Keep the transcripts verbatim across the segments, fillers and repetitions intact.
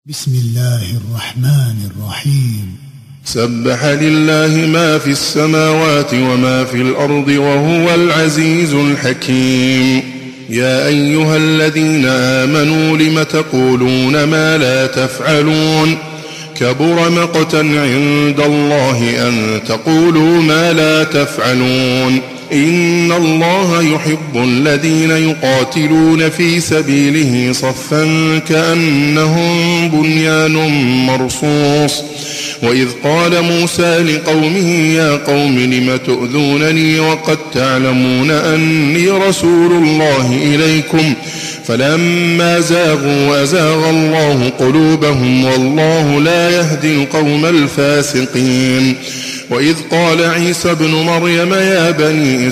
بسم الله الرحمن الرحيم. سبح لله ما في السماوات وما في الأرض وهو العزيز الحكيم. يا أيها الذين آمنوا لم تقولون ما لا تفعلون كبر مقتا عند الله أن تقولوا ما لا تفعلون. إن الله يحب الذين يقاتلون في سبيله صفا كأنهم بنيان مرصوص. وإذ قال موسى لقومه يا قوم لم تؤذونني وقد تعلمون أني رسول الله إليكم فلما زاغوا أزاغ الله قلوبهم والله لا يهدي القوم الفاسقين. وإذ قال عيسى ابن مريم يا بني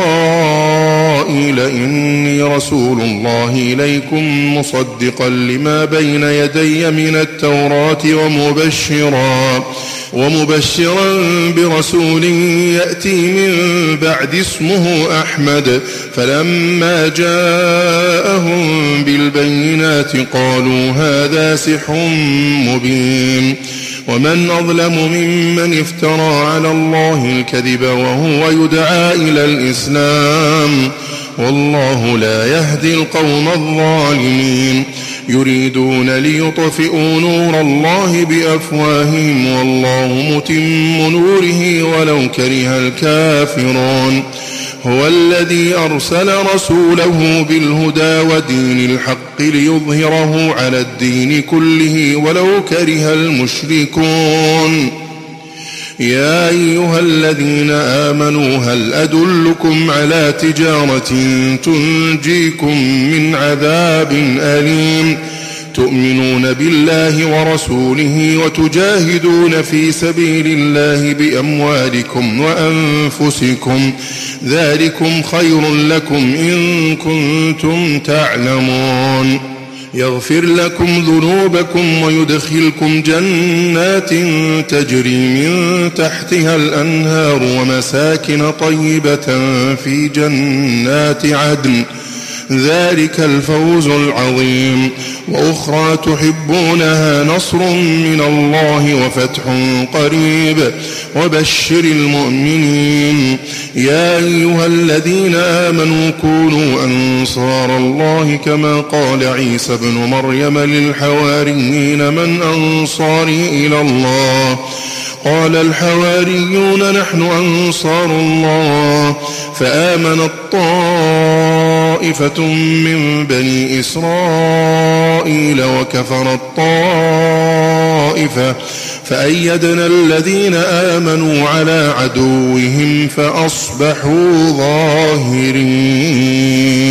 إسرائيل إني رسول الله إليكم مصدقا لما بين يدي من التوراة ومبشرا ومبشرا برسول يأتي من بعد اسمه أحمد. فلما جاءهم بالبينات قالوا هذا سحر مبين. ومن أظلم ممن افترى على الله الكذب وهو يدعى إلى الإسلام والله لا يهدي القوم الظالمين. يريدون ليطفئوا نور الله بأفواههم والله متم نوره ولو كره الكافرون. هو الذي أرسل رسوله بالهدى ودين الحق ليظهره على الدين كله ولو كره المشركون. يا أيها الذين آمنوا هل أدلكم على تجارة تنجيكم من عذاب أليم تؤمنون بالله ورسوله وتجاهدون في سبيل الله بأموالكم وأنفسكم ذلكم خير لكم إن كنتم تعلمون. يغفر لكم ذنوبكم ويدخلكم جنات تجري من تحتها الأنهار ومساكن طيبة في جنات عدن ذلك الفوز العظيم. وأخرى تحبونها نصر من الله وفتح قريب وبشر المؤمنين. يا أيها الذين آمنوا كونوا أنصار الله كما قال عيسى ابن مريم للحواريين من أنصاري إلى الله قال الحواريون نحن أنصار الله. فآمنت طائفة من بني إسرائيل وكفرت طائفة فأيدنا الذين آمنوا على عدوهم فأصبحوا ظاهرين.